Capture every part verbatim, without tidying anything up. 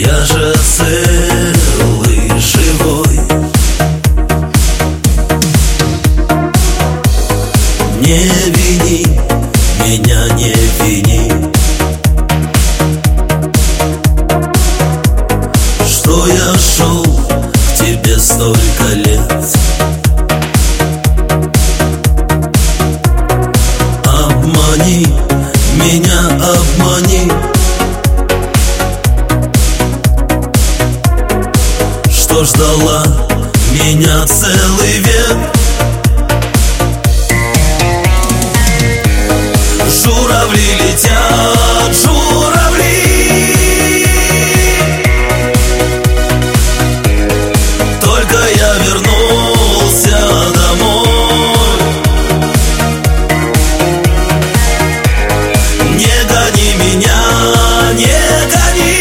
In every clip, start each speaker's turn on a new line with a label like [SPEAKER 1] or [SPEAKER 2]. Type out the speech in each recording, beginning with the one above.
[SPEAKER 1] Я же целый, живой. Не вини, меня не вини, что я шел к тебе столько лет. Обмани, меня обмани, что ждала меня целый век. Журавли летят, журавли, только я вернулся домой. Не гони меня, не гони,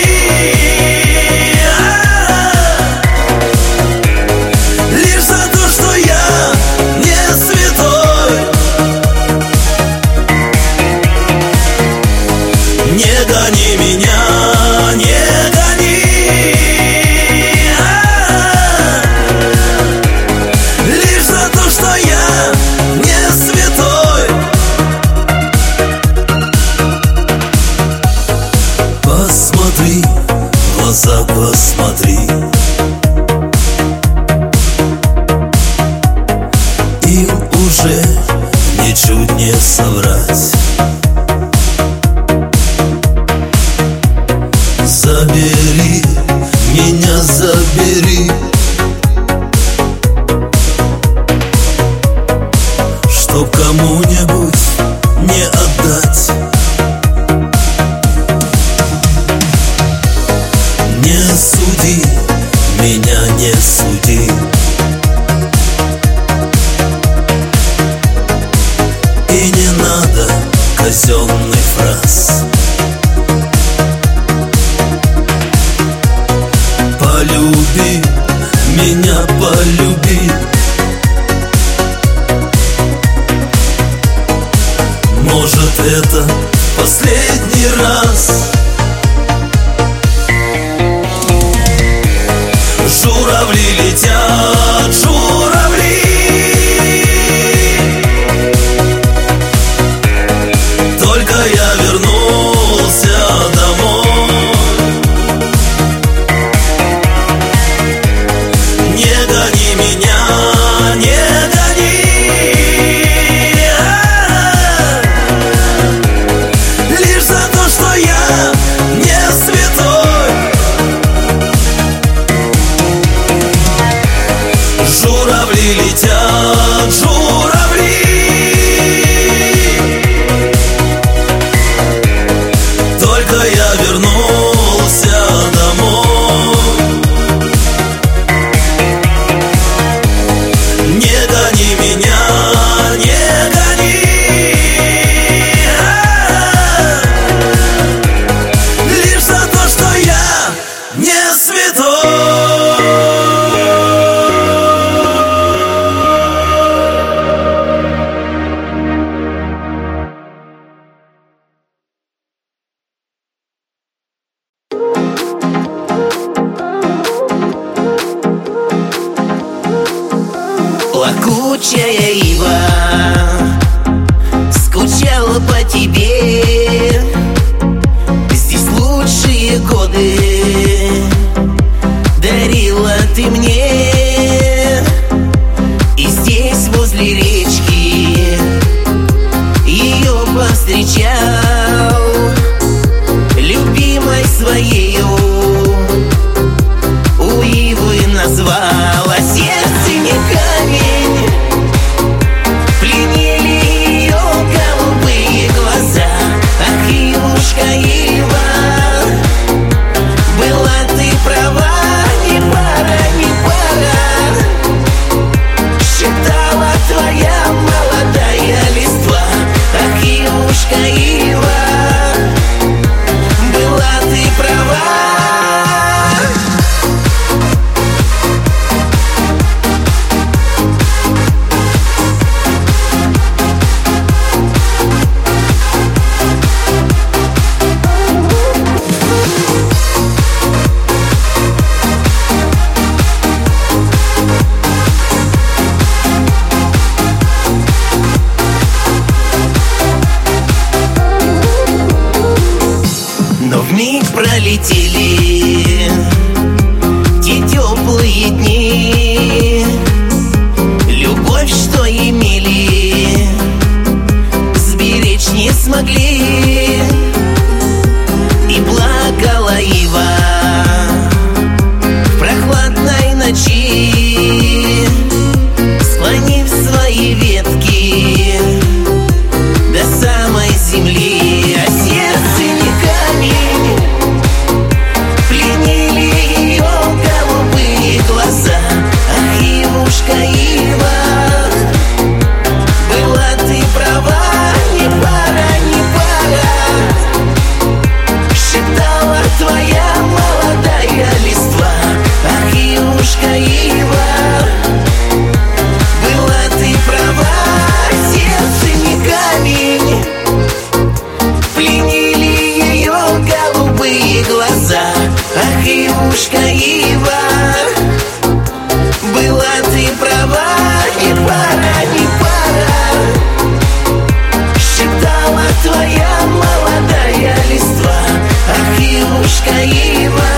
[SPEAKER 1] лишь за то, что я не святой. Не гони меня, не гони, лишь за то, что я не святой. Посмотри, в глаза посмотри, им уже ничуть не соврать. Забери, меня забери, чтоб кому-нибудь не отдать. Не суди, меня не суди, и не надо казенных фраз. Полюби, меня полюби, может, это последний раз. Журавли летят, журавли, только я вернулся домой. Не гони меня, не гони, лишь за то, что я не святой. Журавли летят, журавли, только я вернулся домой. Не гони меня, не гони, лишь за то, что я не святой.
[SPEAKER 2] Плакучая ива скучала по тебе. Здесь лучшие годы дарила ты мне. И здесь возле речки ее повстречал любимой своею. У ивы назвала сердце не камень, вмиг пролетели те теплые дни. Любовь, что имели, сберечь не смогли. И плакала ива в прохладной ночи, склонив свои ветки до самой земли. А сердце не камень, пленили ее голубые глаза. Ах, Ивушка, ива, была ты права, не пора, не пора, шептала твоя молодая листва. Ах, Ивушка, ива, была ты права, сердце не камень, пленили ее голубые глаза. Ах, Ивушка, ива, была ты права, не пора, не пора, шептала твоя молодая листва. Ах, Ивушка, ива,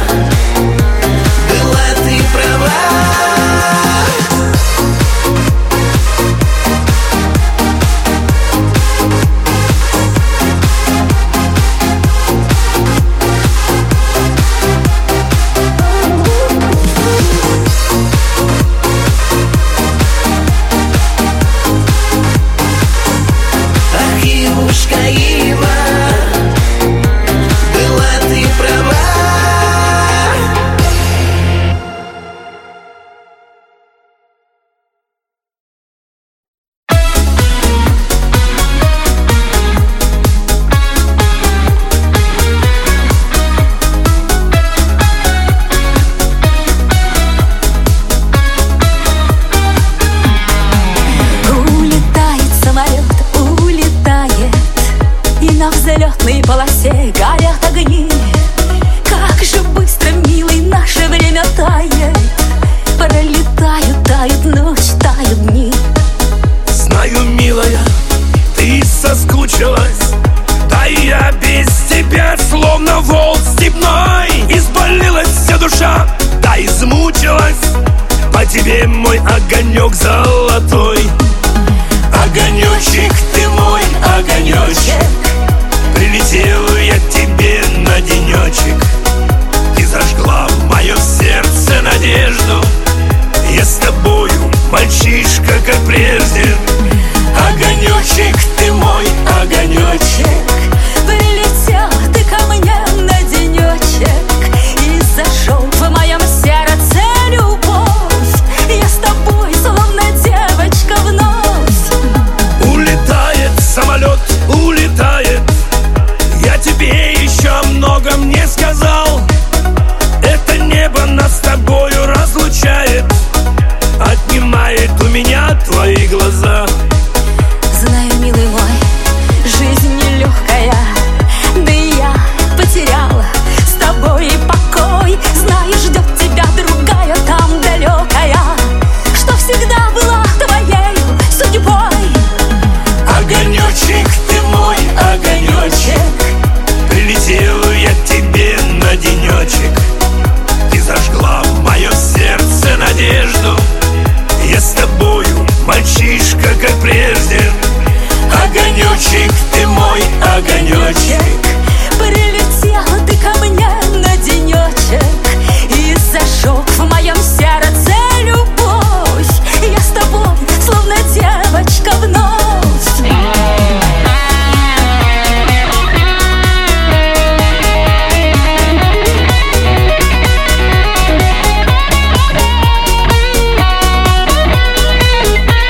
[SPEAKER 2] была ты права.
[SPEAKER 3] взлетной полосе горят огни. Как же быстро, милый, наше время тает. Пролетают, тают ночь, тают дни.
[SPEAKER 1] Знаю, милая, ты соскучилась. Да и я без тебя словно волк степной. Изболелась вся душа, да измучилась. По тебе мой огонек золотой. Огонечек ты мой, огонечек, прилетел я тебе на денечек. Ты зажгла в моем сердце надежду. Я с тобою, мальчишка, как прежде. Огонечек ты мой, огонечек,
[SPEAKER 3] прилетел ты ко мне на денечек и зажег в моем сердце любовь. Я с тобой, словно девочка, вновь.
[SPEAKER 1] Улетает самолет, улетает. Я тебе еще о многом не сказал. Это небо нас с тобою разлучает, отнимает у меня твои глаза.
[SPEAKER 3] Знаю, милый мой, жизнь нелегкая, да и я потеряла с тобой покой. Знаю, ждет тебя другая там далекая, что всегда была твоей судьбой.
[SPEAKER 1] Огонечек ты мой, огонечек, прилетел я тебе на денечек. Ты зажгла в моем сердце надежду. Я с тобою, мальчишка, как прежде. Огонечек ты мой, огонечек,
[SPEAKER 3] прилетела ты ко мне на денечек и зажег в моем сердце любовь. Я с тобой, словно девочка, вновь.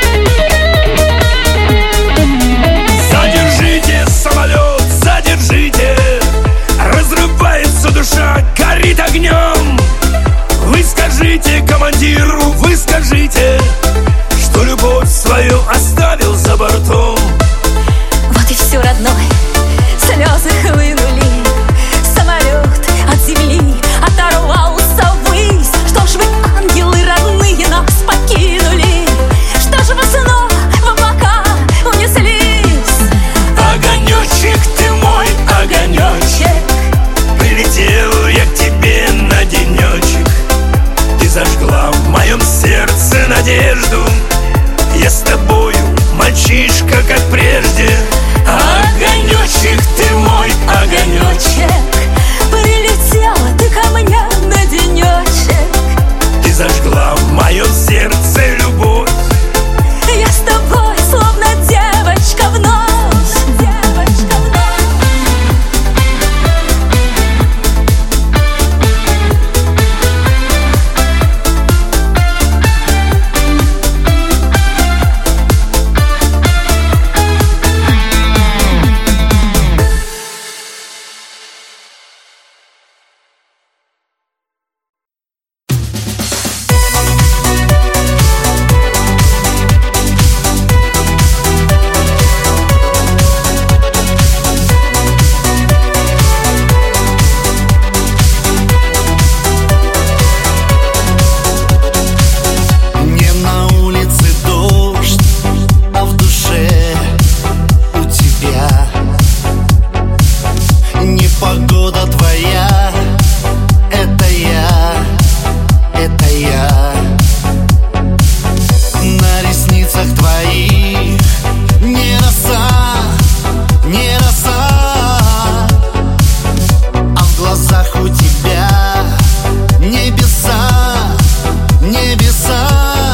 [SPEAKER 1] Задержите самолет, задержите.
[SPEAKER 4] свобода твоя. Это я, это я. На ресницах твоих не роса, не роса, а в глазах у тебя небеса, небеса.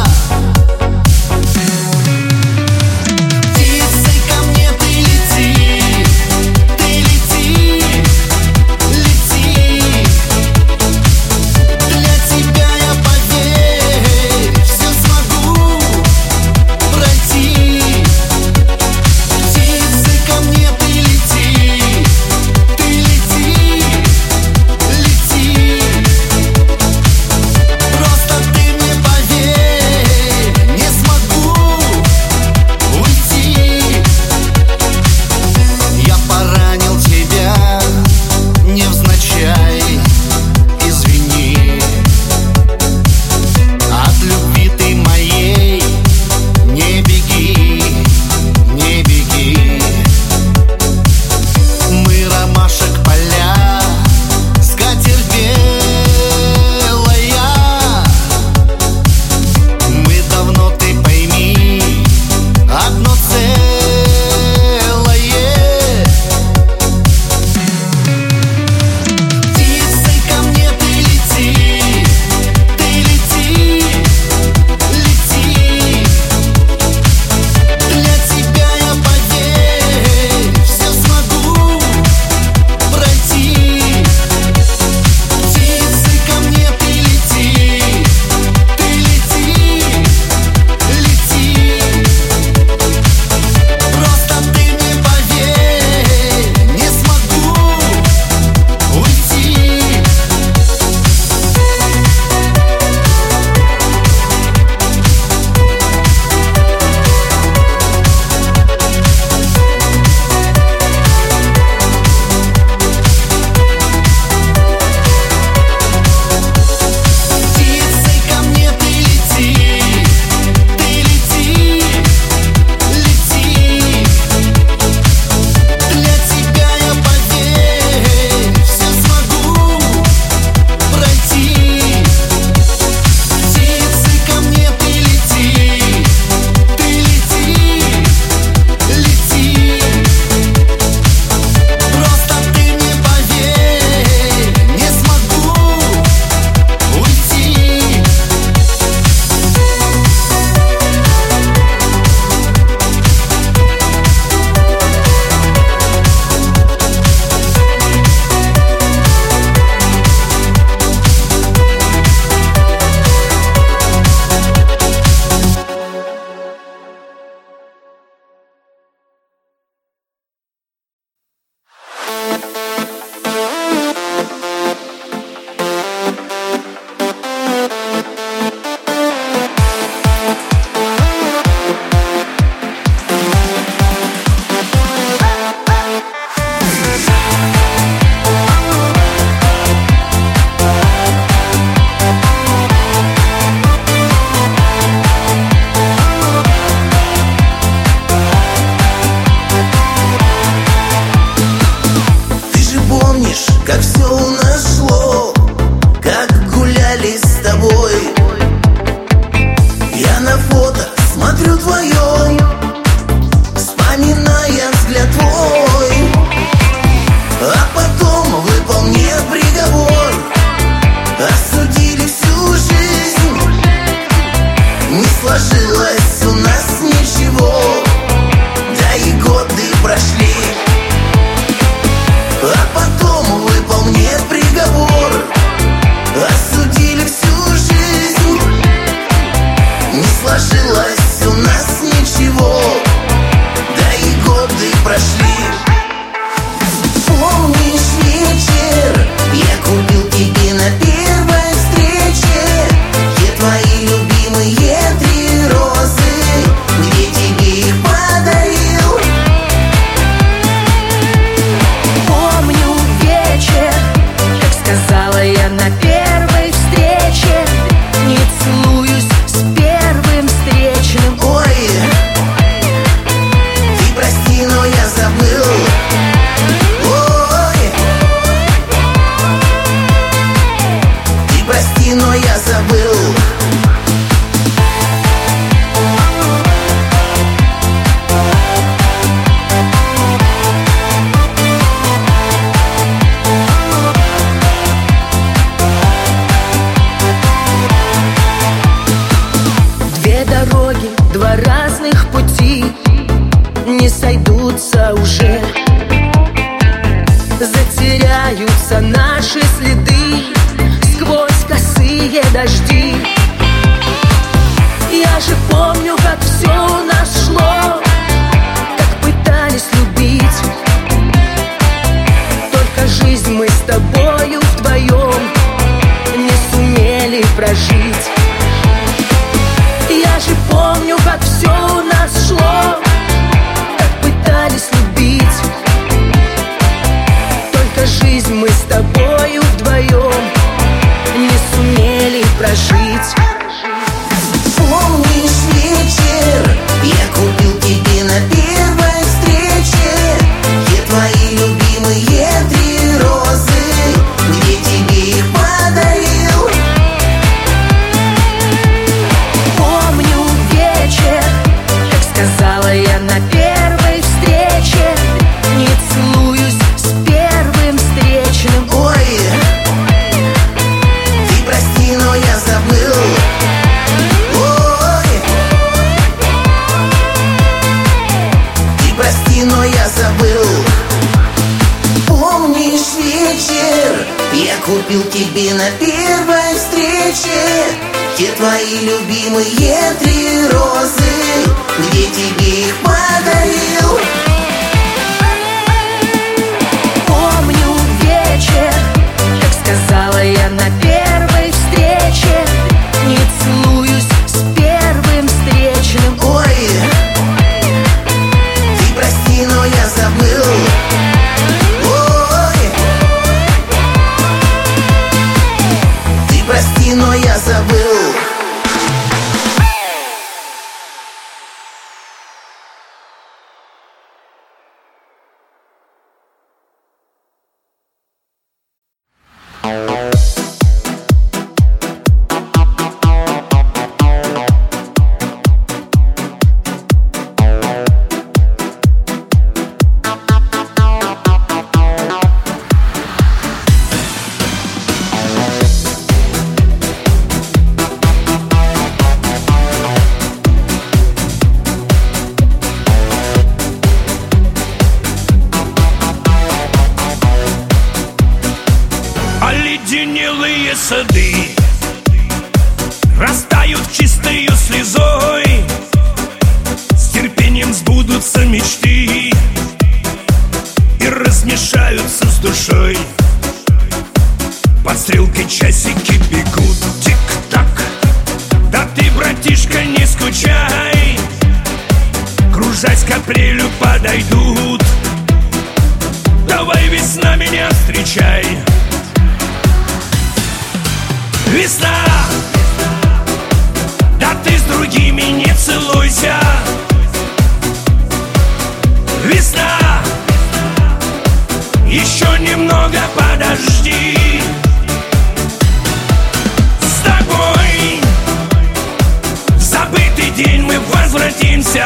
[SPEAKER 2] Сложилось у нас ничего, да и годы прошли. А потом выпал мне приговор.
[SPEAKER 3] теряются наши следы сквозь косые дожди. Я же помню, как все у нас шло, как пытались любить. Только жизнь мы с тобою вдвоем не сумели прожить. Я же помню, как все у нас шло, как пытались любить. Только жизнь мы с тобою вдвоем не сумели прожить.
[SPEAKER 2] Помнишь вечер, я купил тебе на первой встрече те твои любимые три розы, где тебе их подарил.
[SPEAKER 3] Помню вечер, как сказала я на первой встрече: не целуюсь с первым встречным.
[SPEAKER 2] Ой, ты прости, но я забыл. Ой, ты прости, но я забыл. Помнишь вечер, я купил тебе на первой встрече те твои любимые три розы, где тебе их подарил.
[SPEAKER 3] Помню вечер, как сказала я на первой встрече: не целуюсь с первым встречным.
[SPEAKER 2] Ой, ты прости, но я забыл. Ой, ты прости, но я забыл.
[SPEAKER 1] Оледенелые сады растают чистою слезой, с терпением сбудутся мечты и размешаются с душой. Под стрелкой часики бегут, тик-так. Да ты, братишка, не скучай, кружась к апрелю подойдут. Давай, весна, меня встречай. Весна, да ты с другими не целуйся. Весна, еще немного подожди. С тобой в забытый день мы возвратимся.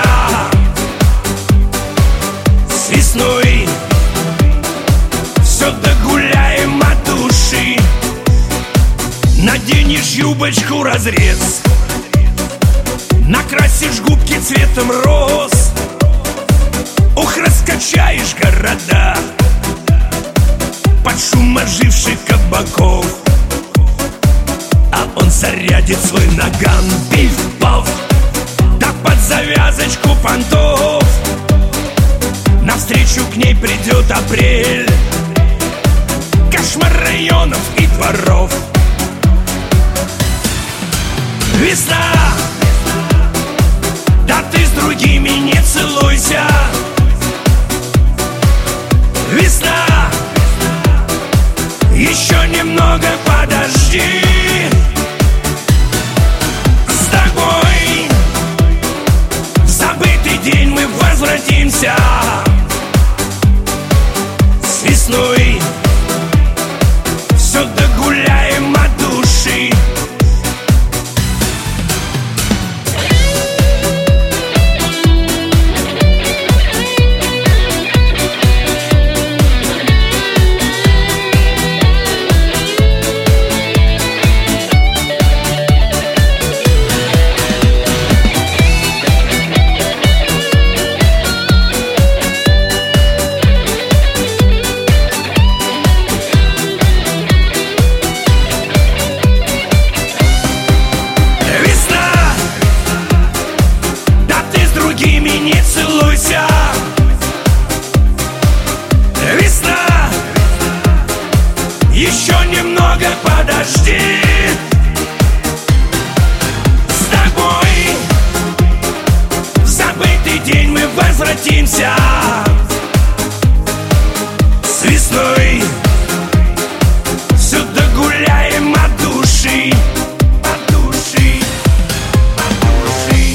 [SPEAKER 1] С весной все догуляем от души. Наденешь юбочку разрез, накрасишь губки цветом роз. Ох, раскачаешь города под шум оживших кабаков. А он зарядит свой наган, пиф-паф, да под завязочку понтов. Навстречу к ней придет апрель, кошмар районов и дворов. Весна, да ты с другими не целуйся. Весна, еще немного подожди. С тобой в забытый день мы возвратимся. С весной все догуляем от души. еще немного подожди. С тобой в забытый день мы возвратимся. С весной сюда гуляем от души, от души, от души.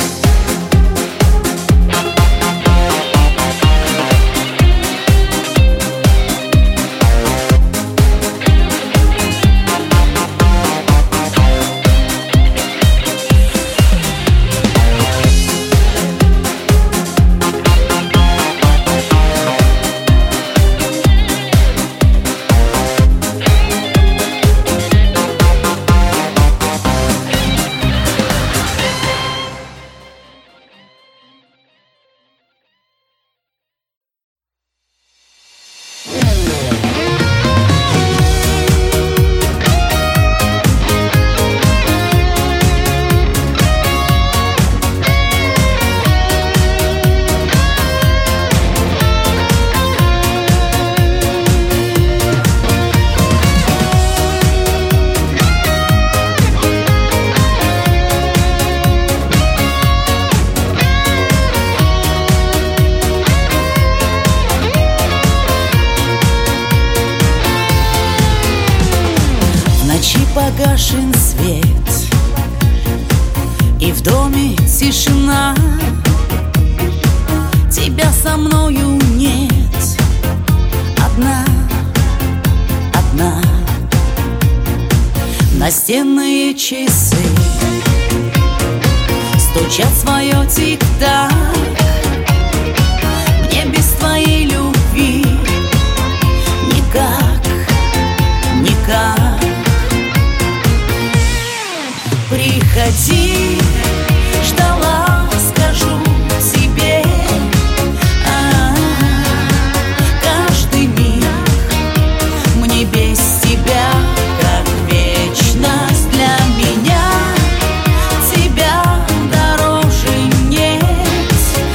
[SPEAKER 3] Погашен свет, и в доме тишина. Тебя со мною нет. Одна, одна. Настенные часы стучат свое тик-так. Мне без твоей любви никак, никак. Приходи, ждала, скажу тебе, а-а-а, каждый миг мне без тебя как вечность. Для меня тебя дороже нет.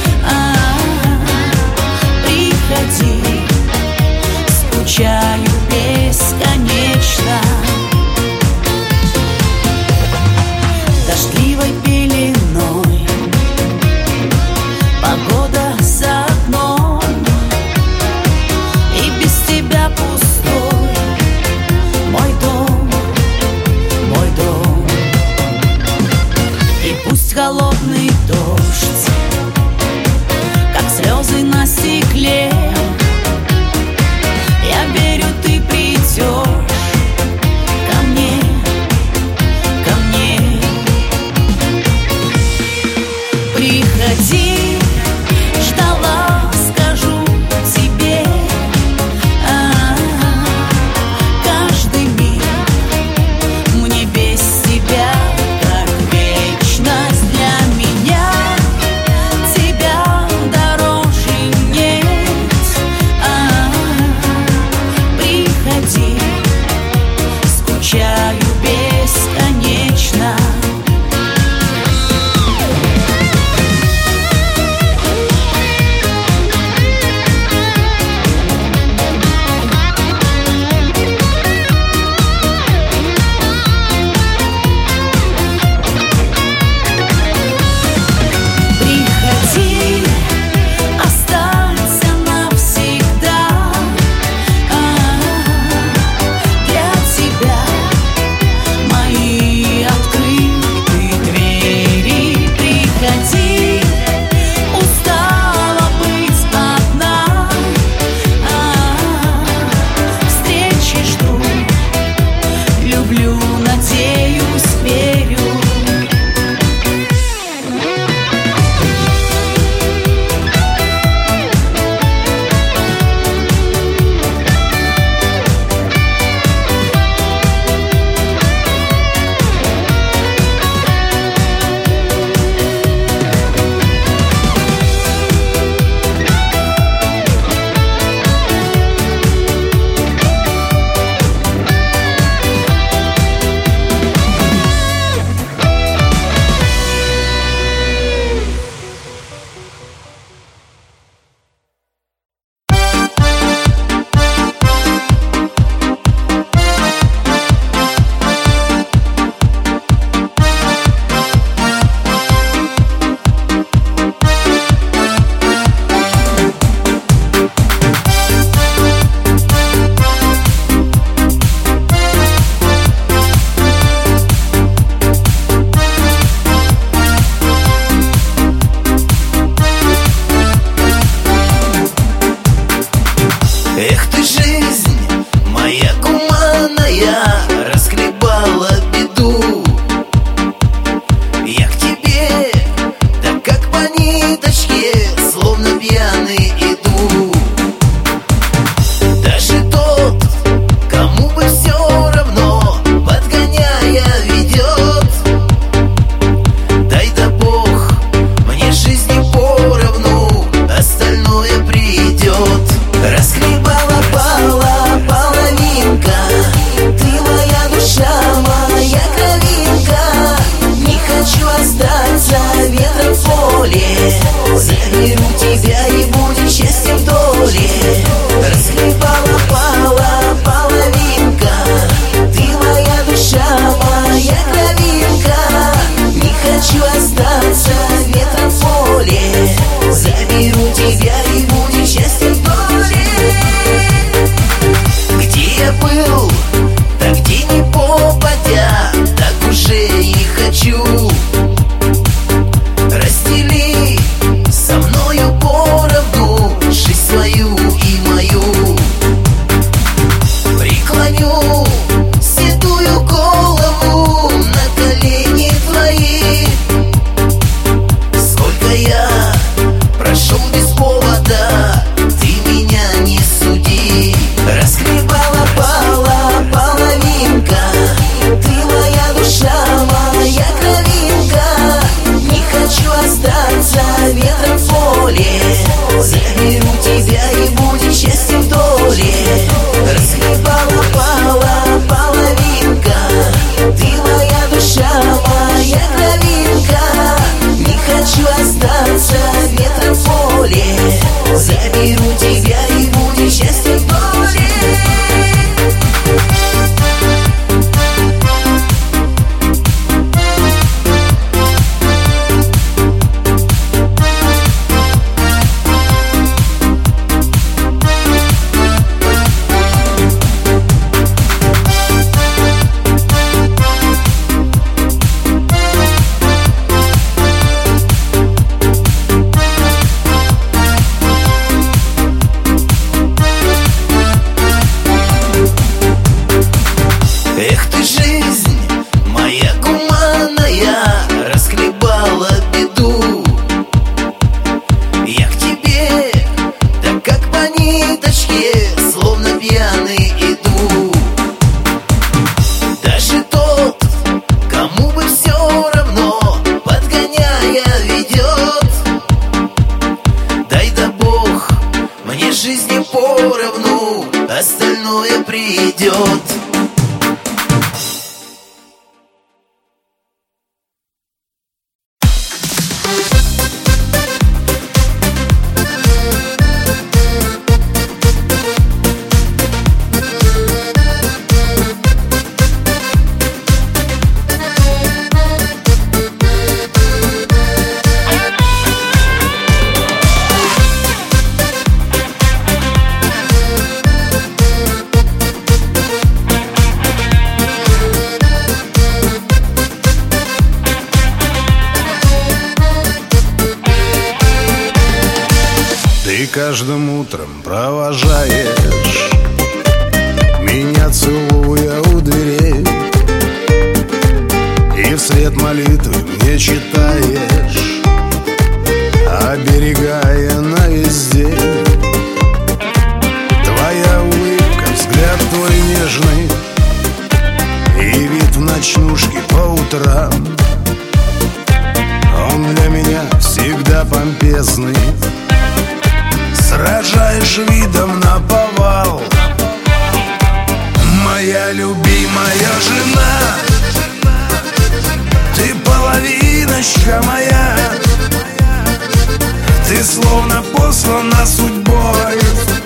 [SPEAKER 2] ведет.
[SPEAKER 5] Ты каждым утром провожаешь меня, целуя у дверей, и вслед молитвы мне читаешь, оберегая на весь день. Твоя улыбка, взгляд твой нежный и вид в ночнушке по утрам, он для меня всегда помпезный. Сражаешь видом наповал. Моя любимая жена, ты половиночка моя, ты словно послана судьбой,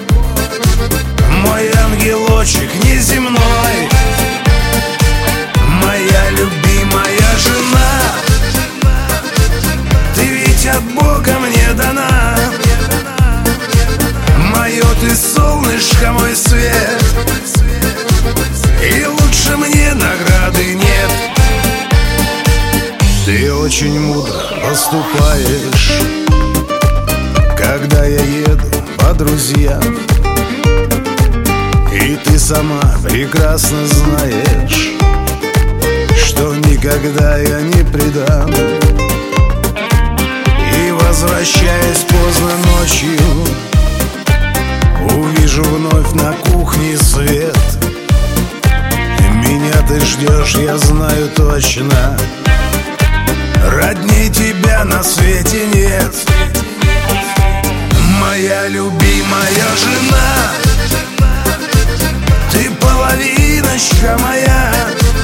[SPEAKER 5] мой ангелочек неземной. Моя любимая жена, ты ведь от Бога мне дана. Мое ты солнышко, мой свет, и лучше мне награды нет. Ты очень мудро поступаешь, когда я еду по друзьям, и ты сама прекрасно знаешь, что никогда я не предам. И возвращаясь поздно ночью, увижу вновь на кухне свет. Меня ты ждешь, я знаю точно, родней тебя на свете нет. Моя любимая жена, ты половиночка моя,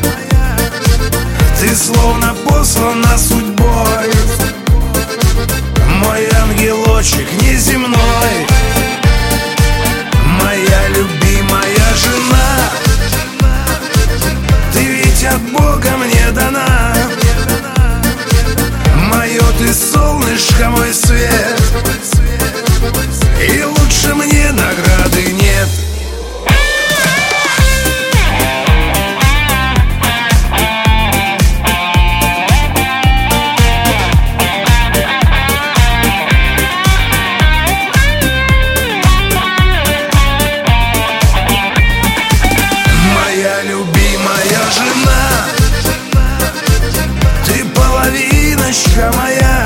[SPEAKER 5] ты словно послана судьбой, мой ангелочек неземной. Моя любимая жена, ты ведь от Бога мне дана. Мое ты солнышко, мой свет, и лучше мне награды нет. Моя,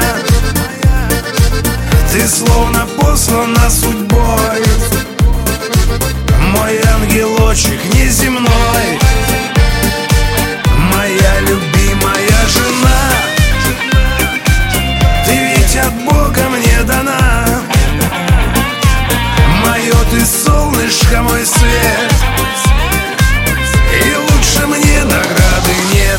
[SPEAKER 5] ты словно послана судьбой, мой ангелочек неземной. Моя любимая жена, ты ведь от Бога мне дана. Мое ты солнышко, мой свет, и лучше мне награды нет.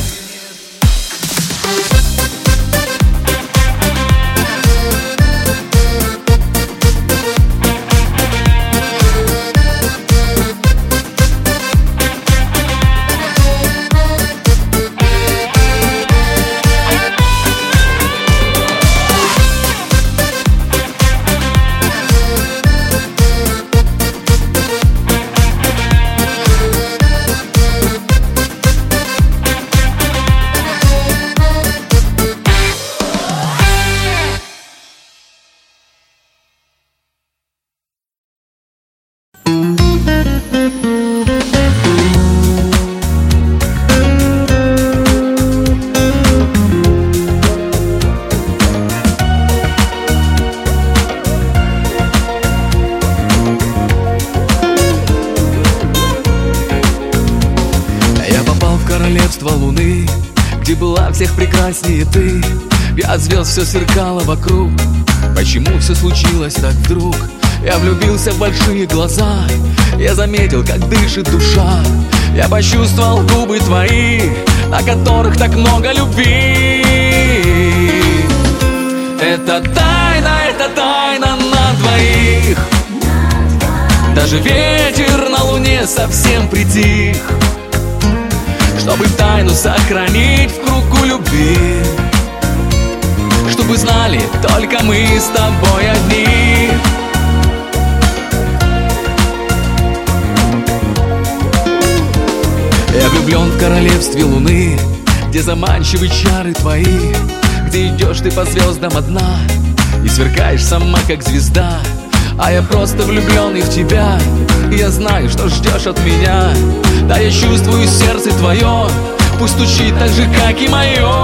[SPEAKER 6] Луны, где была всех прекраснее ты, и от звезд все сверкало вокруг. Почему все случилось так вдруг? Я влюбился в большие глаза Я заметил, как дышит душа. Я почувствовал губы твои, на которых так много любви. Это тайна, это тайна на двоих. Даже ветер на луне совсем притих, чтобы тайну сохранить в кругу любви, чтобы знали только мы с тобой одни. Я влюблен в королевстве луны, где заманчивы чары твои, где идешь ты по звездам одна и сверкаешь сама, как звезда. А я просто влюбленный в тебя, и я знаю, что ждешь от меня. Да, я чувствую сердце твое, пусть стучит так же, как и мое.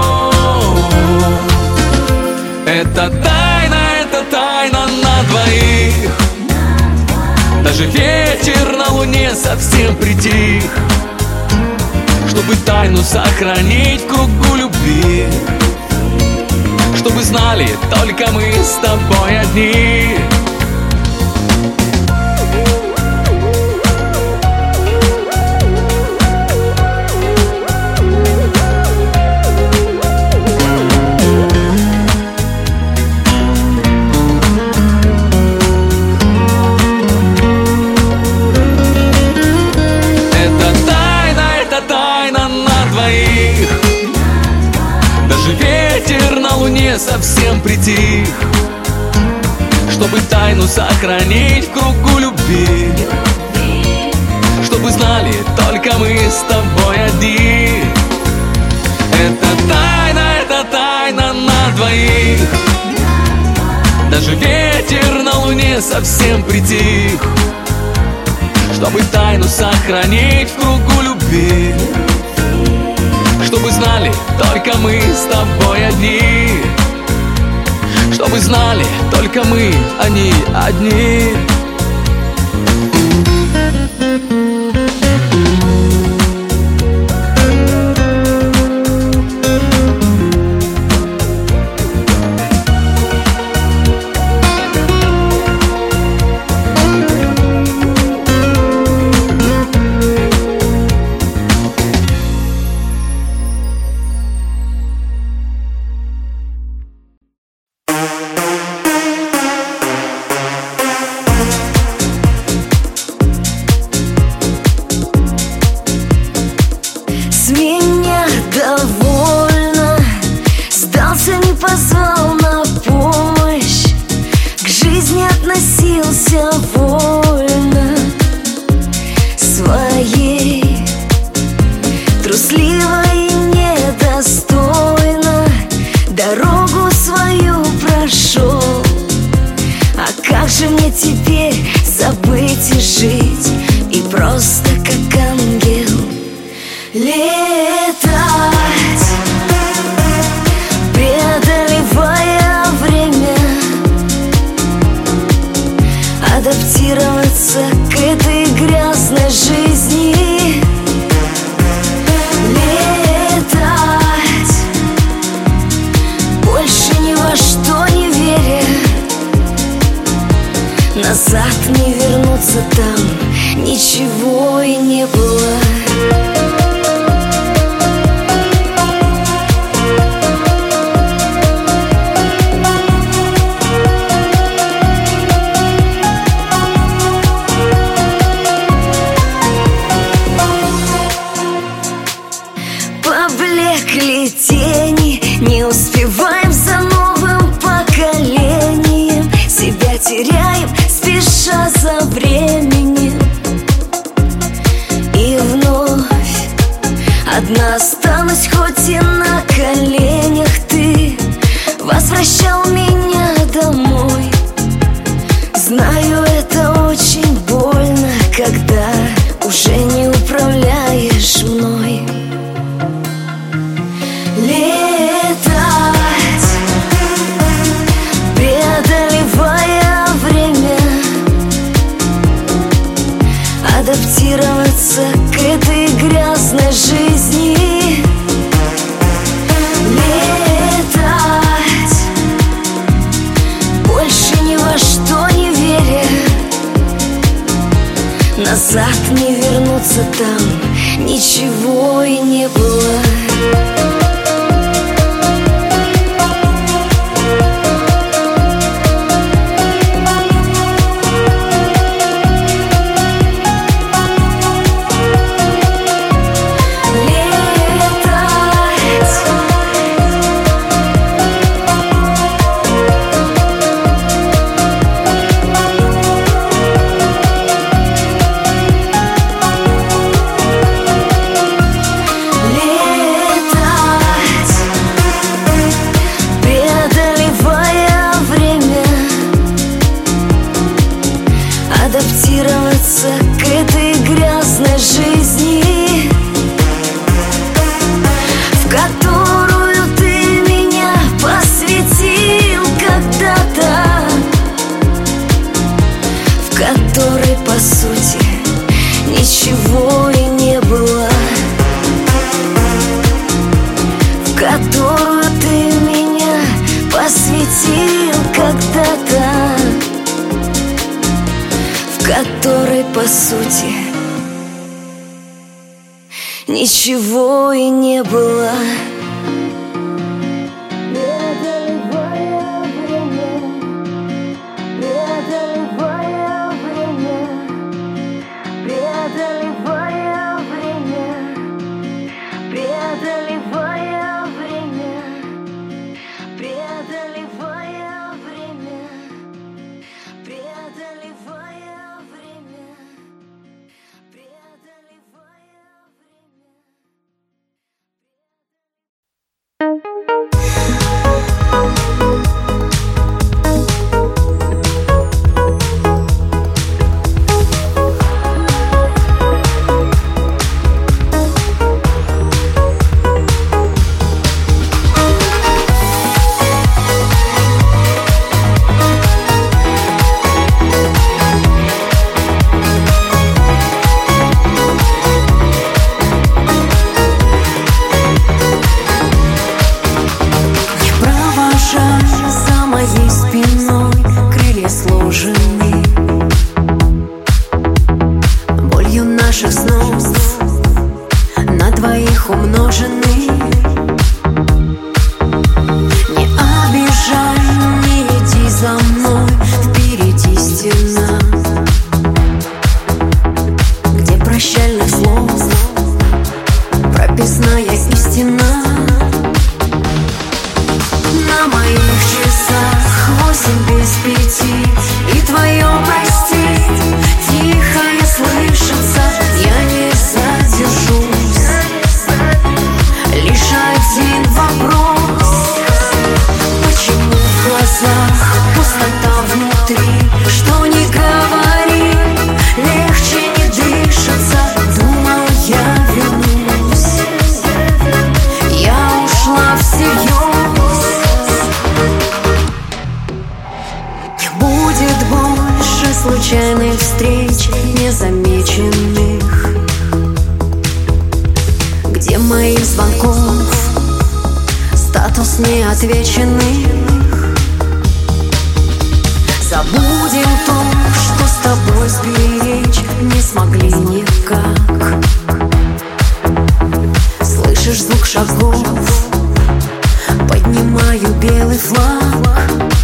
[SPEAKER 6] Это тайна, это тайна на двоих. Даже ветер на луне совсем притих, чтобы тайну сохранить в кругу любви, чтобы знали только мы с тобой одни. Даже ветер на луне совсем притих, чтобы тайну сохранить в кругу любви, чтобы знали только мы с тобой одни. Это тайна, это тайна на двоих. Даже ветер на луне совсем притих, чтобы тайну сохранить в кругу любви, чтобы знали только мы с тобой одни, чтобы знали только мы, они одни.
[SPEAKER 3] Назад не вернуться, там ничего и не было. Поблекли тени, не успеваем за новым поколением, себя теряем, спеша за временем. И вновь одна останусь, хоть и на коленях. Ты возвращал меня домой. Знаю, это очень больно, когда уже не управляешь мной. Летать, преодолевая время, адаптироваться к этой грязной жизни. ничего и не было. Адаптироваться к этой грязной жизни, в которую ты меня посвятил когда-то, в которой, по сути, ничего и не было, в которую ты меня посвятил когда-то, которой, по сути, ничего и не было.
[SPEAKER 7] Случайных встреч незамеченных, где моих звонков статус неотвеченных. Забудем то, что с тобой сберечь не смогли никак. Слышишь звук шагов, поднимаю белый флаг.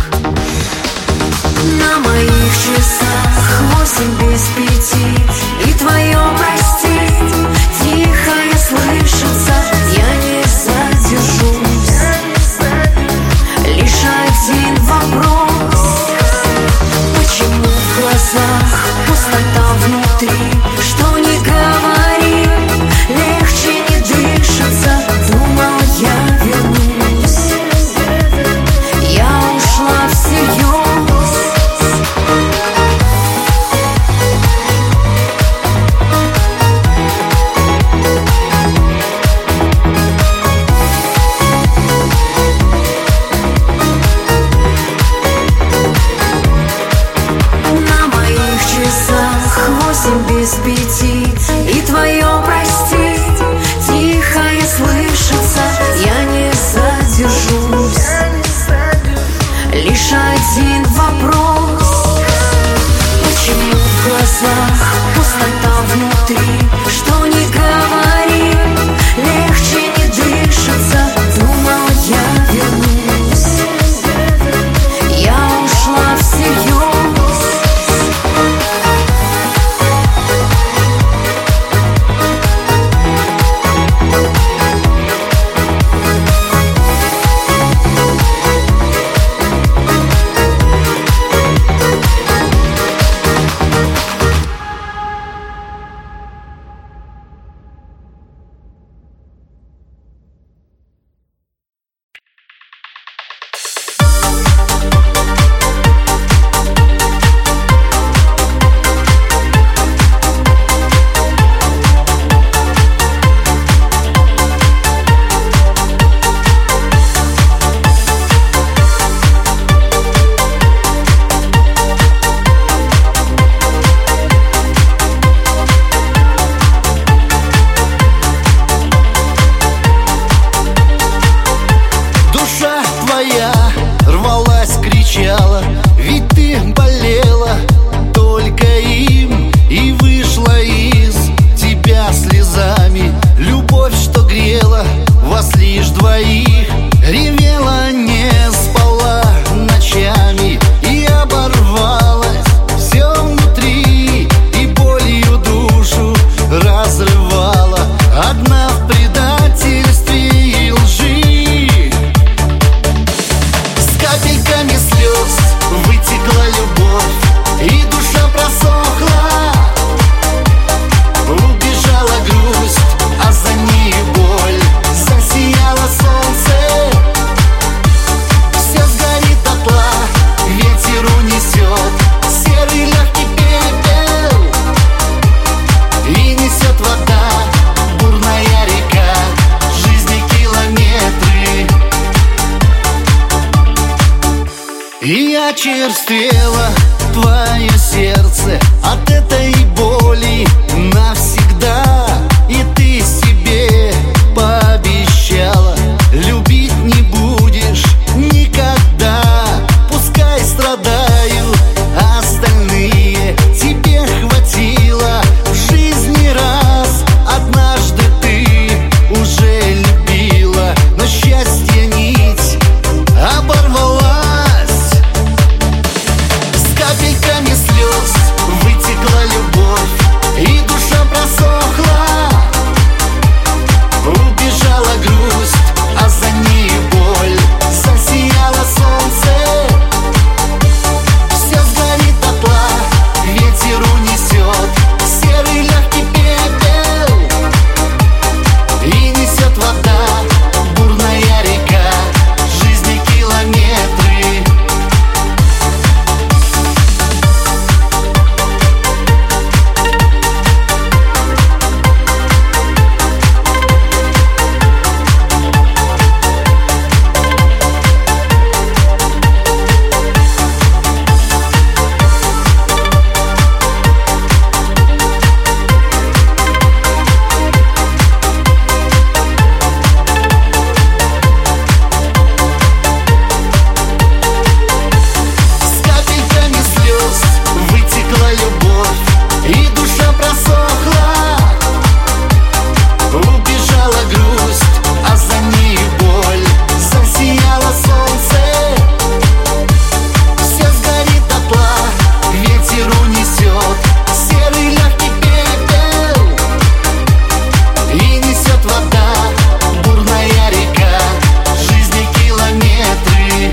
[SPEAKER 7] На моих часах восемь без пяти, и твое простить тихое слышится. Я не задержусь, лишь один вопрос: почему в глазах пустота внутри? Что не говори, легче не дышится. Думал, я вернусь,
[SPEAKER 4] двоих ревела, не спала ночами и оборвалась все внутри, и болью душу разрывала, одна в предательстве и лжи. С капельками слез вытекла любовь, и душа просохла. Убежала грусть, а за ней боль. Засияло солнце, все сгорит дотла, ветер унесет серый легкий пепел, и несет вода, бурная река, жизни километры. И очерствело твое сердце от этой боли навсегда. И ты себе пообещала, любить не будешь никогда. Пускай страдают остальные, тебе хватило в жизни раз. Однажды ты уже любила, но счастье нить оборвалась. С капельками слез вытекла любовь, и душа просохла. Убежала грусть, а за ней боль. Засияло солнце, все сгорит дотла, ветер унесет серый легкий пепел, и несет вода, бурная река, жизни километры. С капельками слез вытекла любовь, и душа просохла. Убежала грусть, а за ней боль. Засияло солнце, все сгорит дотла, ветер унесет серый легкий пепел, и несет вода, бурная река, жизни километры.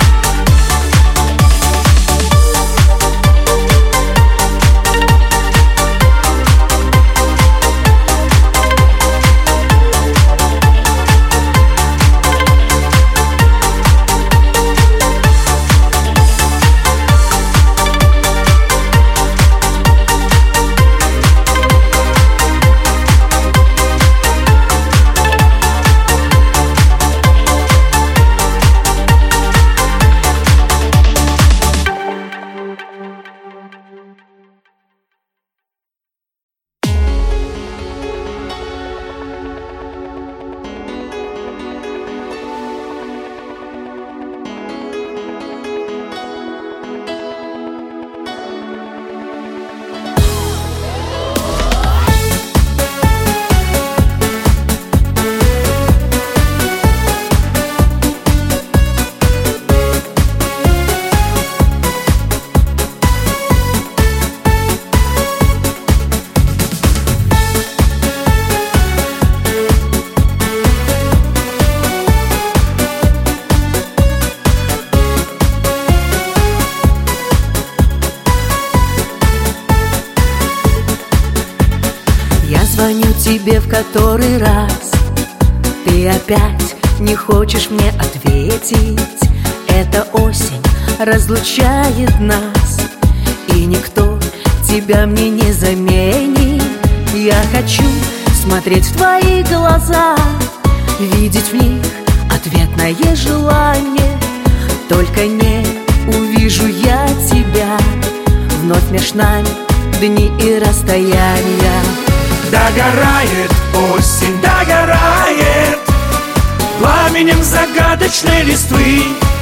[SPEAKER 7] Я звоню тебе в который раз, ты опять не хочешь мне ответить. Эта осень разлучает нас, и никто тебя мне не заменит. Я хочу смотреть в твои глаза, видеть в них ответное желание. Только не увижу я тебя, вновь меж нами дни и расстояния.
[SPEAKER 1] Догорает осень, догорает пламенем загадочной листвы.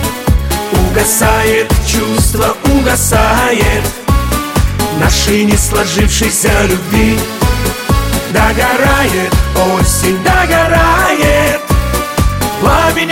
[SPEAKER 1] Угасает чувство, угасает нашей не сложившейся любви. Догорает осень, догорает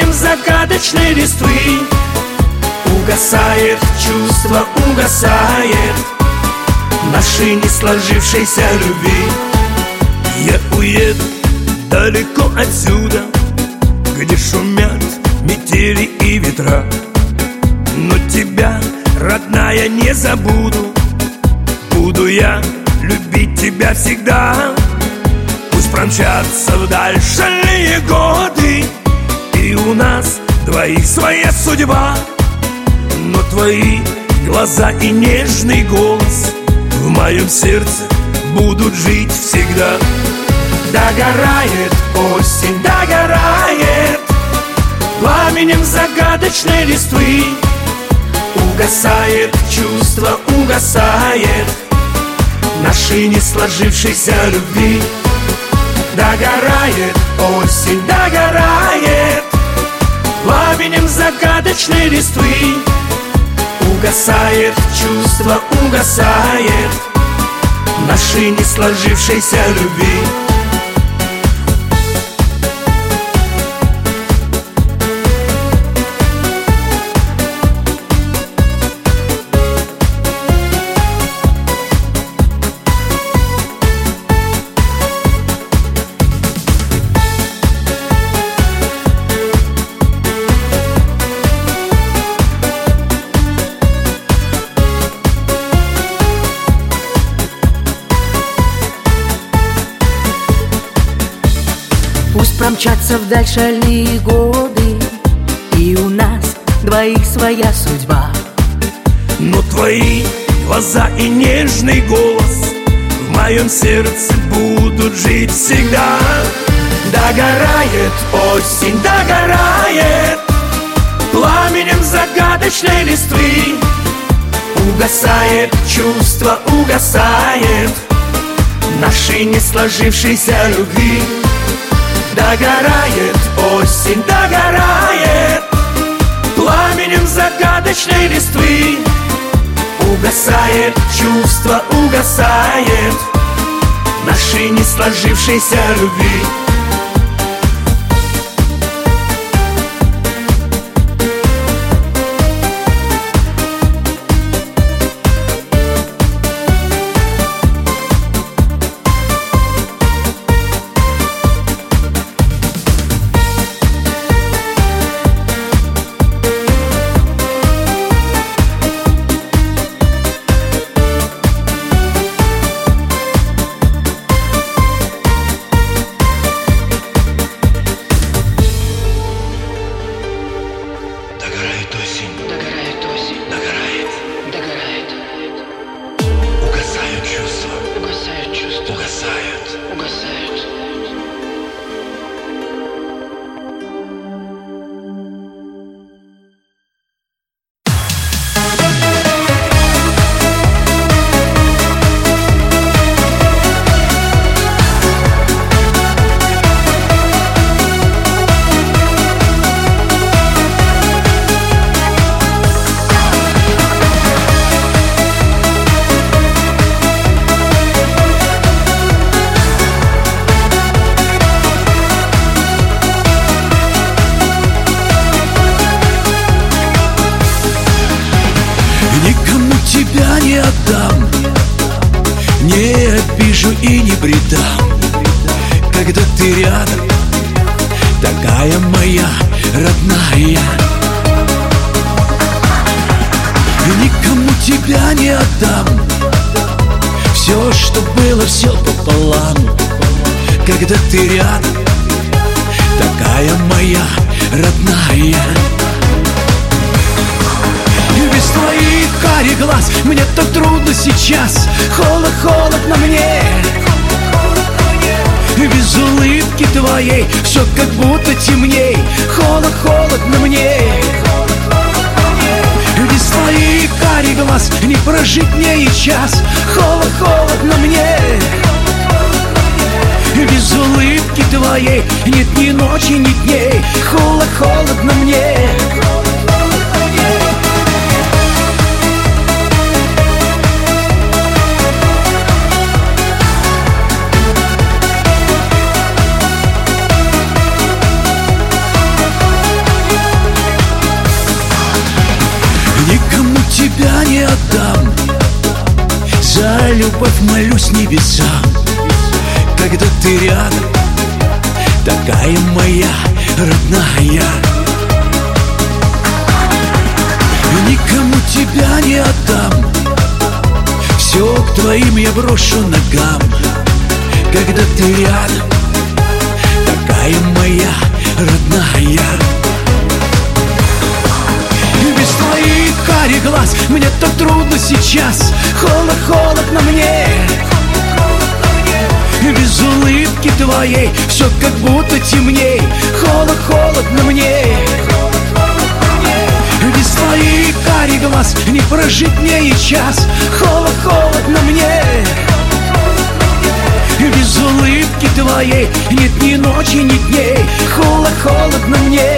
[SPEAKER 1] Пламенем загадочной листвы угасает чувство, угасает нашей не сложившейся любви. Я уеду далеко отсюда, где шумят метели и ветра, но тебя, родная, не забуду. Буду я любить тебя всегда. Пусть промчатся вдаль шальные годы, и у нас двоих своя судьба, но твои глаза и нежный голос в моем сердце будут жить всегда. Догорает осень, догорает пламенем загадочной листвы, угасает чувство, угасает нашей не сложившейся любви. Догорает осень, догорает пламенем загадочной листвы, угасает чувство, угасает нашей не сложившейся любви.
[SPEAKER 7] Промчатся вдаль шальные годы, и у нас двоих своя судьба,
[SPEAKER 1] но твои глаза и нежный голос в моем сердце будут жить всегда. Догорает осень, догорает пламенем загадочной листвы, угасает чувство, угасает нашей не сложившейся любви. Догорает осень, догорает пламенем загадочной листвы, угасает чувство, угасает нашей не сложившейся любви.
[SPEAKER 6] И не предам, когда ты рядом, такая моя родная. Никому тебя не отдам, все, что было, все пополам, когда ты рядом, такая моя родная. Без твоих карих глаз мне так трудно сейчас, холод, холодно мне. Без улыбки твоей все как будто темней, холод, холодно мне. Без твоих карих глаз не прожить мне и час, холод, холодно мне. Без улыбки твоей нет ни ночи, ни дней, холод, холодно мне.
[SPEAKER 1] любовь молюсь небесам, когда ты рядом, такая моя родная. Никому тебя не отдам, все к твоим я брошу ногам, когда ты рядом, такая моя родная. Без твоих карих глаз мне так трудно сейчас, холод, холодно мне. Без улыбки твоей все как будто темней, холод, холодно мне. Без твоих карих глаз не прожить мне и час, холод, холодно мне. Без улыбки твоей нет ни ночи, ни дней, холод, холодно мне.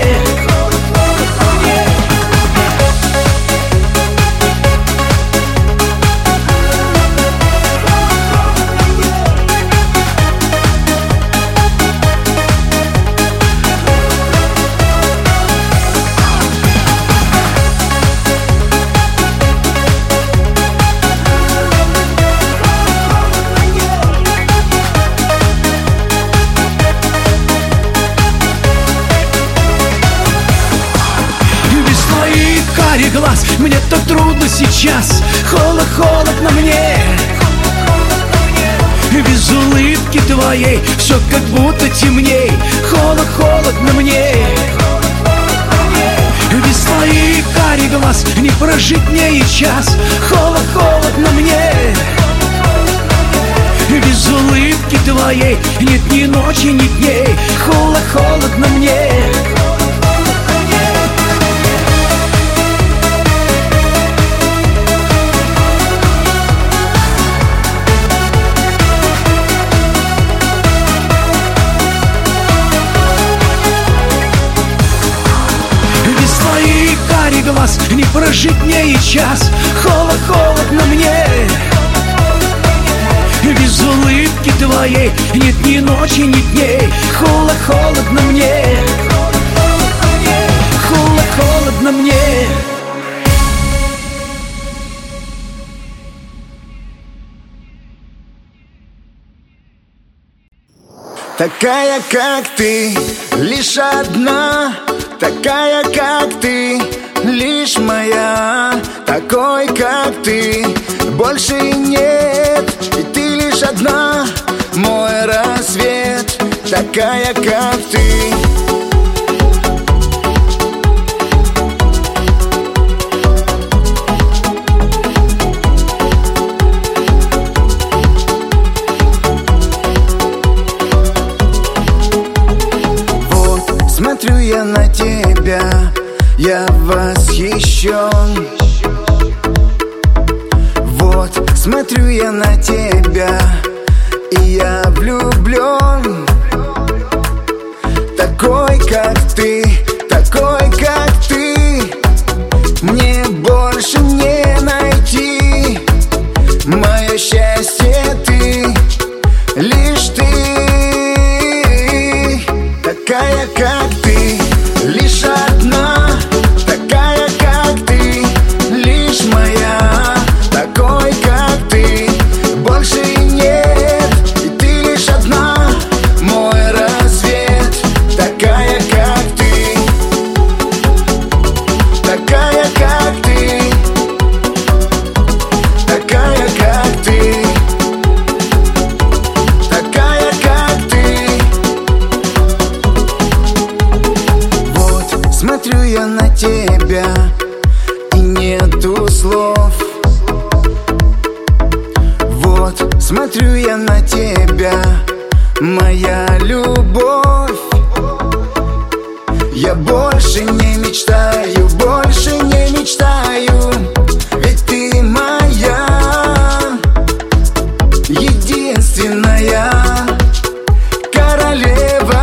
[SPEAKER 1] Глаз, мне так трудно сейчас, холод, холодно мне. Без улыбки твоей все как будто темней, холод, холодно мне. Без твоих карих глаз не прожить мне и час, холод, холодно мне. Без улыбки твоей нет ни ночи, ни дней, холод, холодно мне. Глаз, не прожить мне и час, холод, холодно мне. Без улыбки твоей нет ни ночи, ни дней, холод, холодно мне. Холод, холодно мне.
[SPEAKER 5] Такая, как ты, лишь одна, такая, как ты, лишь моя. Такой, как ты, больше нет, и ты лишь одна, мой рассвет. Такая, как ты. Смотрю я на тебя, я восхищен. Вот, смотрю я на тебя, и я влюблен. Такой, как ты, такой, как ты, мне больше не найти. Мое счастье ты, лишь ты. Такая, как ты, лишь одна, такая, как ты, лишь моя. Такой, как ты, больше нет, и ты лишь одна, мой рассвет. Такая, как ты, такая, как ты, такая, как ты, такая, как ты. Смотрю я на тебя, и нету слов. Вот, смотрю я на тебя, моя любовь. Я больше не мечтаю, больше не мечтаю, ведь ты моя, единственная королева.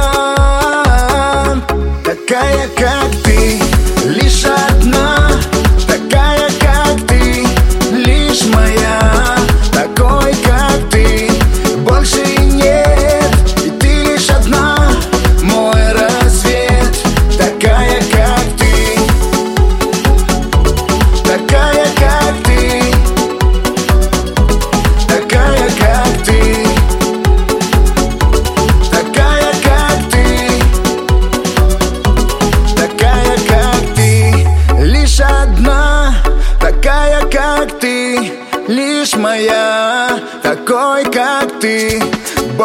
[SPEAKER 5] Такая, как ты, лишь одна, такая, как ты, лишь моя. Такой, как ты, больше нет, и ты лишь одна, мой рассвет. Такая, как ты,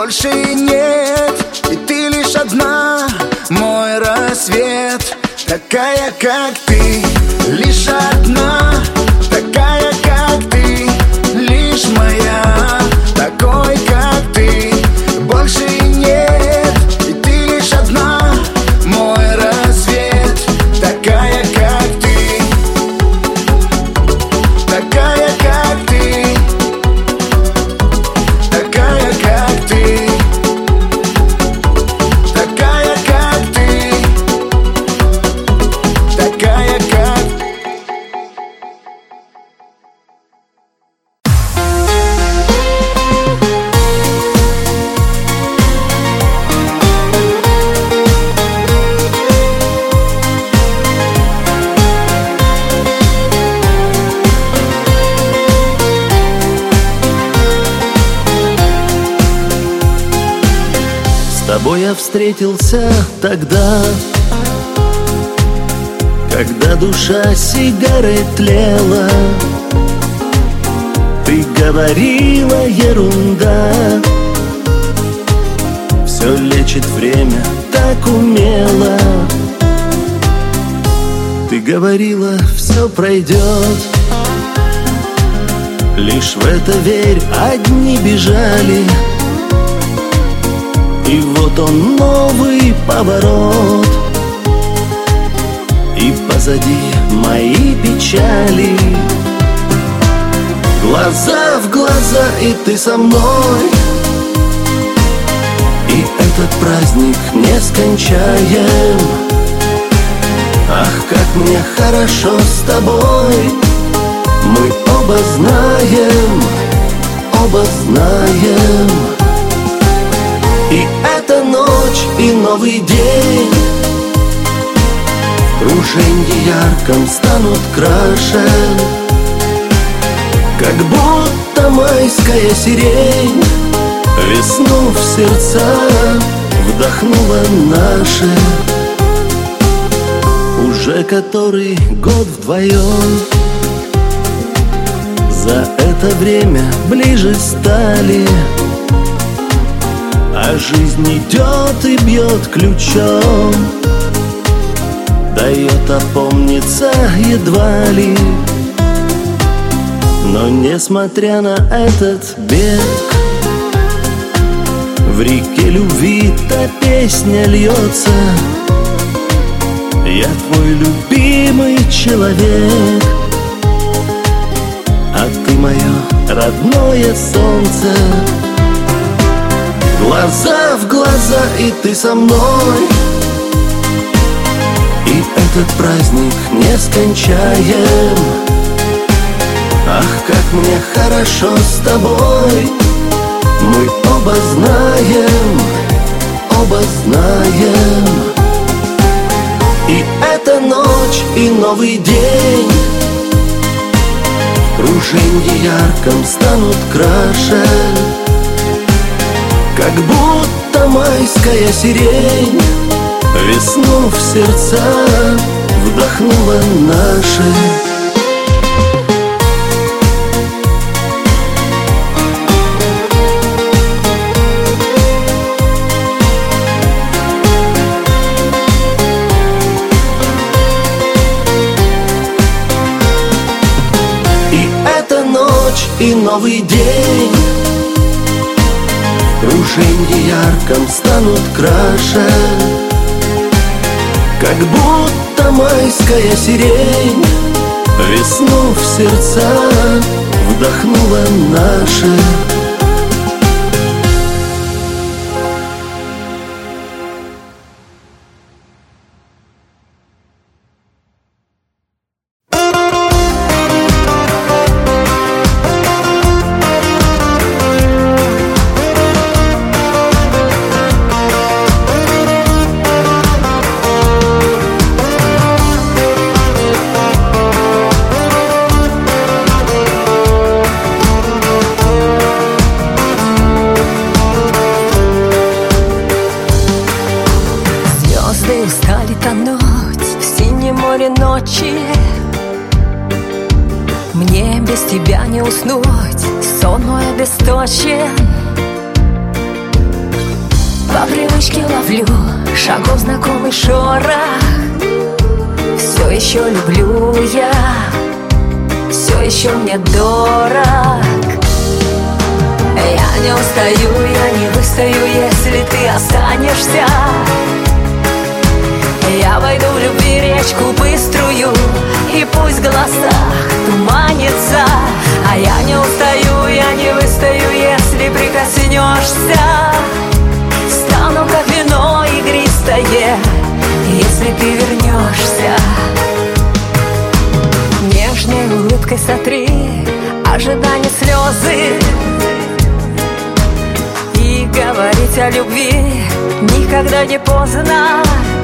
[SPEAKER 5] больше нет. И ты лишь одна, мой рассвет. Такая, как ты, лишь одна. Такая, как ты, лишь моя. Такой, как ты, больше нет. И ты лишь одна, мой рассвет. Такая, как ты, такая, как ты, такая, как ты, такая, как ты, такая, как.
[SPEAKER 8] С тобой я встретился тогда, когда душа сигарой тлела. Ты говорила ерунда, все лечит время так умело. Ты говорила, все пройдет, лишь в это верь, одни бежали. И вот он, новый поворот, и позади мои печали. Глаза в глаза, и ты со мной, и этот праздник нескончаем. Ах, как мне хорошо с тобой, мы оба знаем, оба знаем. И эта ночь, и новый день в круженье ярком станут краше, как будто майская сирень весну в сердца вдохнула наше. Уже который год вдвоем, за это время ближе стали. А жизнь идет и бьет ключом, дает опомниться едва ли. Но несмотря на этот бег, в реке любви та песня льется. Я твой любимый человек, а ты мое родное солнце. Глаза в глаза, и ты со мной, и этот праздник нескончаем. Ах, как мне хорошо с тобой, мы оба знаем, оба знаем. И эта ночь, и новый день в круженье ярком станут краше, как будто майская сирень весну в сердца вдохнула наши. И эта ночь, и новый день в круженье ярком станут краше, как будто майская сирень весну в сердца вдохнула наши.
[SPEAKER 3] Мне без тебя не уснуть, сон мой обесточен. По привычке ловлю шагов знакомый шорох. Все еще люблю я, все еще мне дорог. Я не устаю, я не выстою, если ты останешься. Я войду в любви речку быструю, и пусть в глазах туманится. А я не устаю, я не выстою, если прикоснешься. Стану как вино игристое, если ты вернешься. Нежной улыбкой сотри ожидания слезы, и говорить о любви никогда не поздно.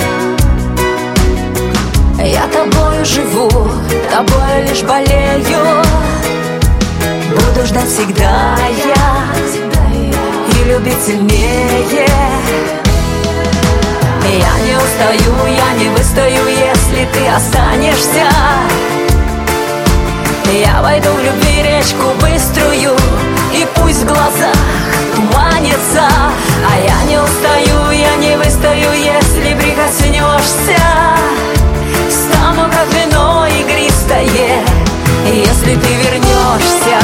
[SPEAKER 3] Я тобою живу, тобою лишь болею. Буду ждать всегда я и любить сильнее. Я не устаю, я не выстою, если ты останешься. Я войду в любви речку быструю, и пусть в глазах туманится. А я не устаю, я не выстою, если прикоснешься. Стану как вино игристое, если ты вернешься.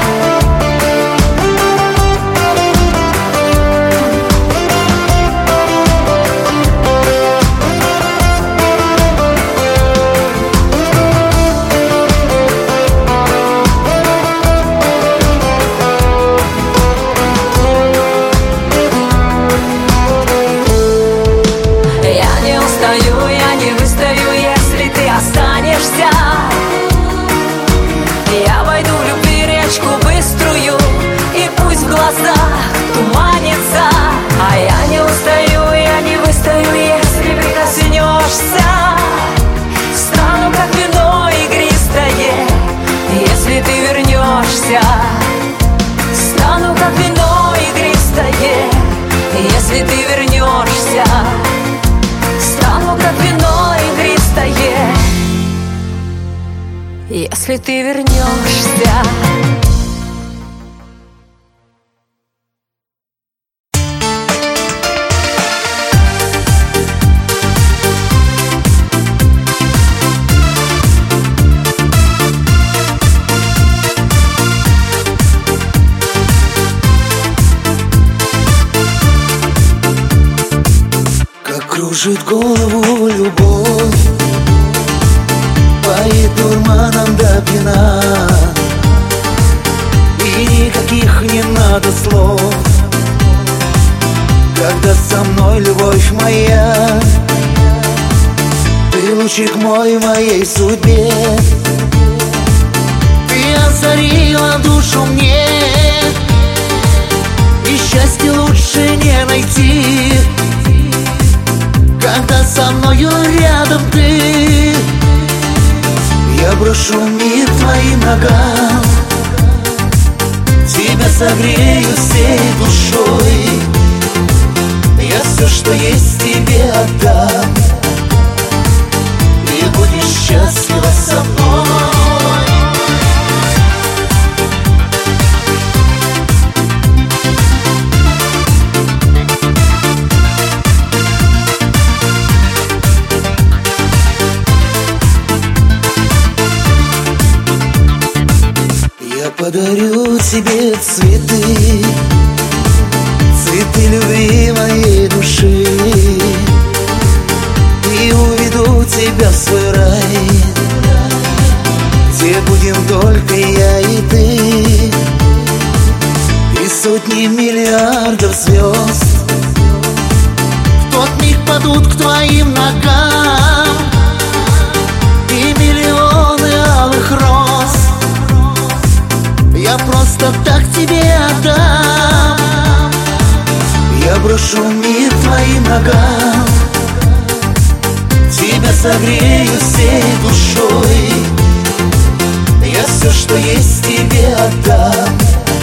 [SPEAKER 3] Я войду в любви речку быструю, и пусть в глазах туманится. А я не устаю, я не выстою, если прикоснешься. Стану как вино игристое, если ты вернешься. Стану как вино игристое, если ты вернешься. Стану как вино игристое, если ты вернешься.
[SPEAKER 2] Как кружит голову любовь, поет дурманом до пьяна, и никаких не надо слов. Когда со мной любовь моя, ты лучик мой в моей судьбе. Ты озарила душу мне, и счастье лучше не найти. Когда со мною рядом ты, я брошу мир твоим ногам, тебя согрею всей душой. Я все, что есть, тебе отдам, и будешь счастлива со мной. Я подарю тебе цветы, цветы любви моей души, и уведу тебя в свой рай, где будем только я и ты, и сотни миллиардов звезд в тот миг падут к твоим ногам, и миллионы алых роз я просто так тебе отдам. Я брошу мир твоим ногам, тебя согрею всей душой. Я все, что есть, тебе отдам,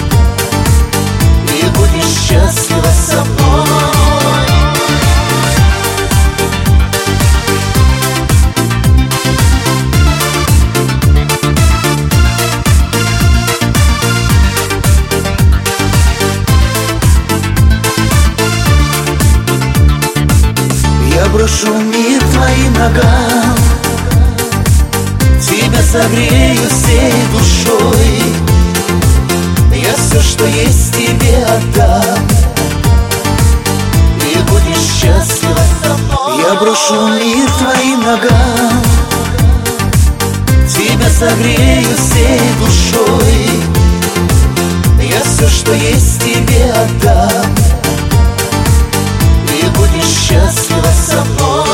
[SPEAKER 2] и будешь счастлива со мной. брошу мир твоим ногам, тебя согрею всей душой, я все, что есть, тебе отдам, и будешь счастлива со мной. Я брошу мир твоим ногам, тебя согрею всей душой, я все, что есть, тебе отдам, и будешь счастлива со мной.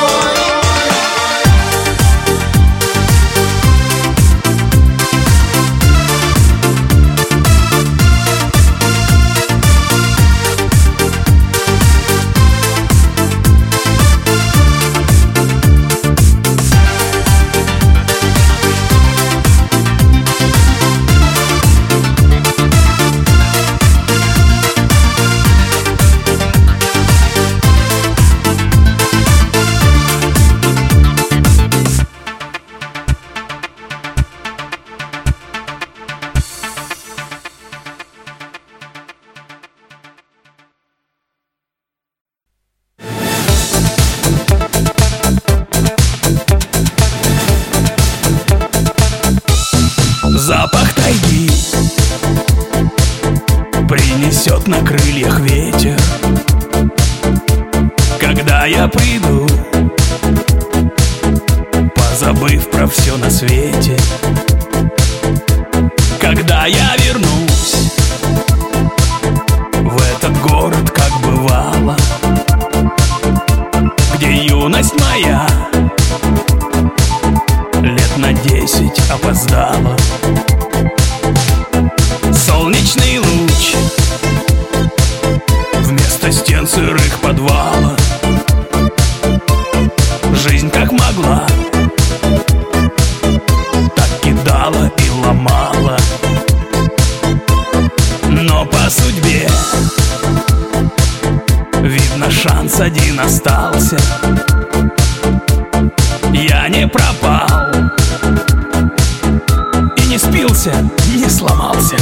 [SPEAKER 1] Запах тайги принесет на крыльях ветер. Когда я приду, позабыв про все на свете, когда я вернусь в этот город, как бывало, где юность моя лет на десять опоздала. Солнечный луч вместо стен сырых подвала. Жизнь как могла так кидала и ломала, но по судьбе видно, шанс один остался. Я не пропал и не спился, не сломался.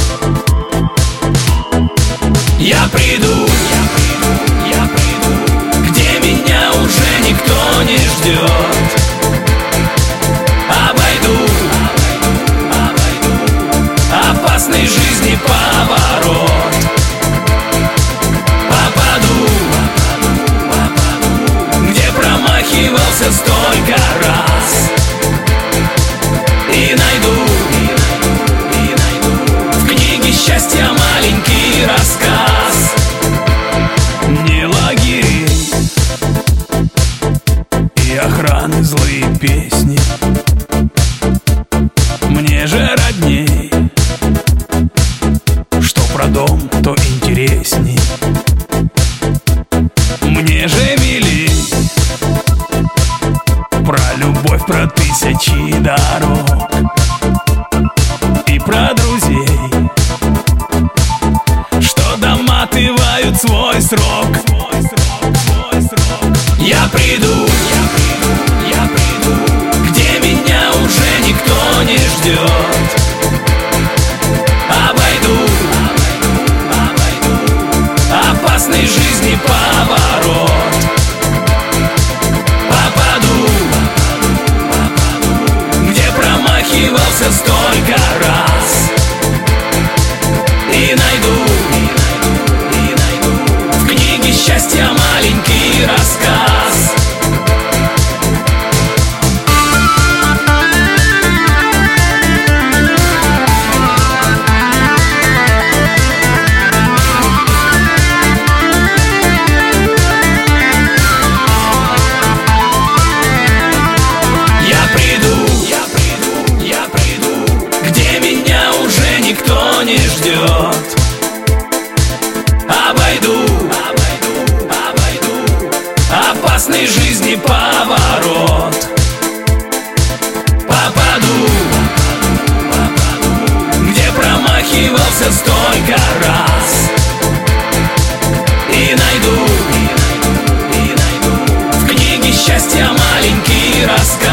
[SPEAKER 1] Я приду, я приду, я приду, где меня уже никто не ждет. Обойду, обойду, обойду опасный жизни поворот. Попаду, попаду, попаду, где промахивался столько раз. И найду, и найду в книге счастья маленький рассказ. Не лагерей и охраны злые песни, мне же родней, что про дом, то интересней. Мне же милей про любовь, про тысячи дорог и про друзей, что доматывают свой срок. Я приду, я приду, я приду, где меня уже никто не ждет. Обойду, обойду, обойду опасный жизни поворот. Попаду, попаду, где промахивался столько раз. И найду, и найду в книге счастья маленький рассказ. Я приду, я приду, я приду, где меня уже никто не ждет. Обойду, обойду, обойду опасный жизни поворот. Попаду, попаду, где промахивался столько раз. И найду, и найду, и найду в книге счастья маленький рассказ.